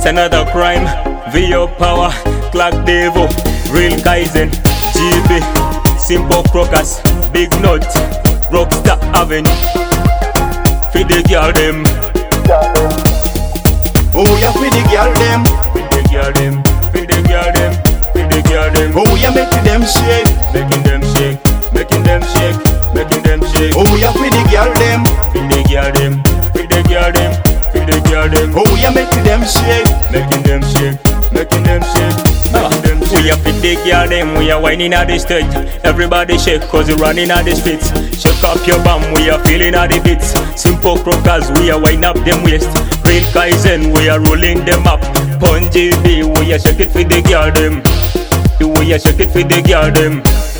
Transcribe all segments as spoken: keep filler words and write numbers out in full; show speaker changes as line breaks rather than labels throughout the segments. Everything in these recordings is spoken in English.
It's another crime. Vio Power, Clark Devo, Real Kaizen, G B, Simple Crocus, Big Nut, Rockstar Avenue. Feed the girl them.
Oh yeah, feed the girl them.
Feed the girl them. Feed the girl them. Feed the girl them.
Oh yeah, making them shake.
Making them shake. Making them shake. Making them shake.
Oh yeah, feed the girl them.
Feed the girl them. Feed the girl them. Feed the girl them.
Oh yeah, making them shake.
Making them shake. Making them shake. Making them shake. We are feed the girl them. We are whining at the stage. Everybody shake cause we're running at the streets. Shake up your bum. We are feeling at the beats. Simple Crocus. We are winding up them waist. Real Kaizen. We are rolling them up. Pon G B. We are shake it for the girl them. We are shake it for the girl them.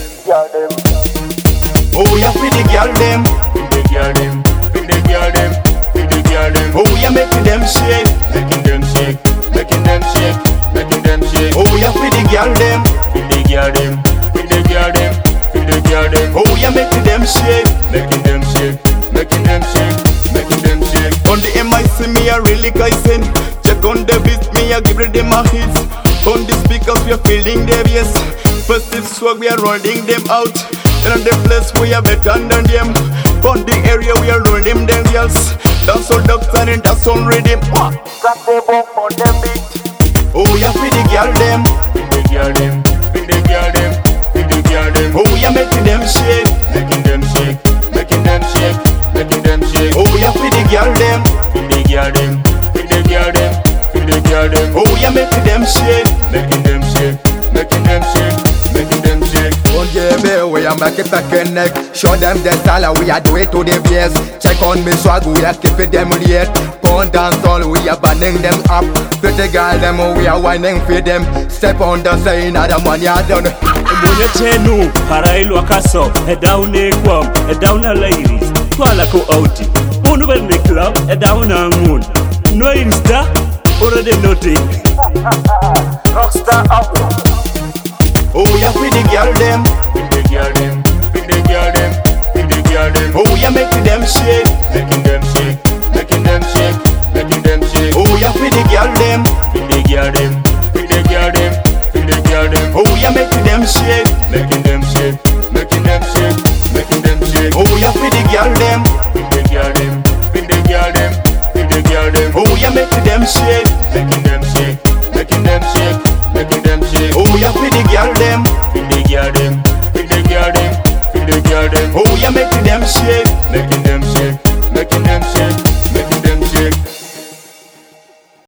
Oh yeah, feed the girl them.
Feed the girl them. Feed the girl them. Feed the girl them.
Oh yeah, making them shake.
Making them shake. Making them shake. Making them shake.
Oh yeah, feed the girl them.
Feed the girl them. Feed the girl them. Feed the girl them.
Oh yeah, making them shake.
Making them shake. Making them shake. Making them shake.
On the M I C me a really Kaizen. Check on the beat me a give them a hits. On the speakers we are feeling their yes. First it's swag we are rolling them out. Then on the place we are better than them. On the area we are rolling them girls. Dance all doctor and dance on rhythm. Got the bomb on the beat. Oh yeah, feed the girl them.
Feed the girl them. Feed the girl them. Feed the girl them.
Oh yeah, making them shake.
Making them shake. Making them shake. Making them shake.
Oh yeah, feed the girl them.
Feed the girl them. Feed the girl them. Feed the girl them.
Oh yeah, making them shake.
Making them shake. Making them shake. Making them shake.
Don't give me we a make it a connect. Show them the style we a do it to the base. Check on me swag we a keep it them late. Pound dance all we a banning them up. Pretty girl them we a whining for them. Step on the sign of the money a done.
Mwenye chenu harailwa kaso. Head down a club. Head down a ladies. Twala ko outi. Unu in the club. Head down a moon. No insta. Already nothing. Rockstar Avenue.
Oh yeah, feed the girl them.
Feed the girl them. Feed the girl them. Feed the girl them.
Oh yeah, making them shake.
Making them shake. Making them shake. Making them shake.
Oh yeah, feed the girl them.
Feed the girl them. Feed the girl them. Feed the girl them.
Oh yeah, making them shake.
Making them shake. Making them shake. Making them shake.
Oh yeah, feed the girl them.
Feed the girl them. Feed the girl them. Feed the girl them.
Oh yeah, making them shake.
Making them shake. Making them shake. Making them shake.
Oh yeah, feed the girl them.
Feed the girl them. Feed the girl them. Feed the girl them.
Oh yeah, making them shake.
Making them shake.